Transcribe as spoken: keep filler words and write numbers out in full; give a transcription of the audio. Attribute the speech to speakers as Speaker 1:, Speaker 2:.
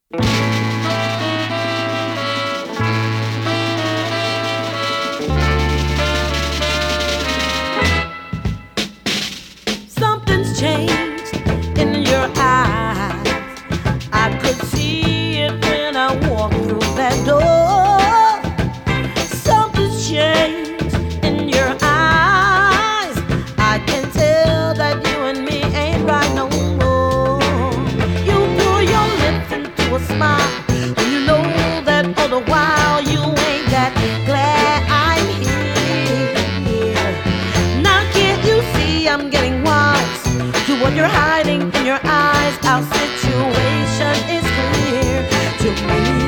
Speaker 1: Something's changed in your eyes. I could see it when I walked through that door. Something's changed in your eyes. I can tell that you and me ain't right no more. You pull your lips into a smile when you know that all the while you ain't that glad I'm here. Now can't you see I'm getting wise to what you're hiding in your eyes? Our situation is clear to me.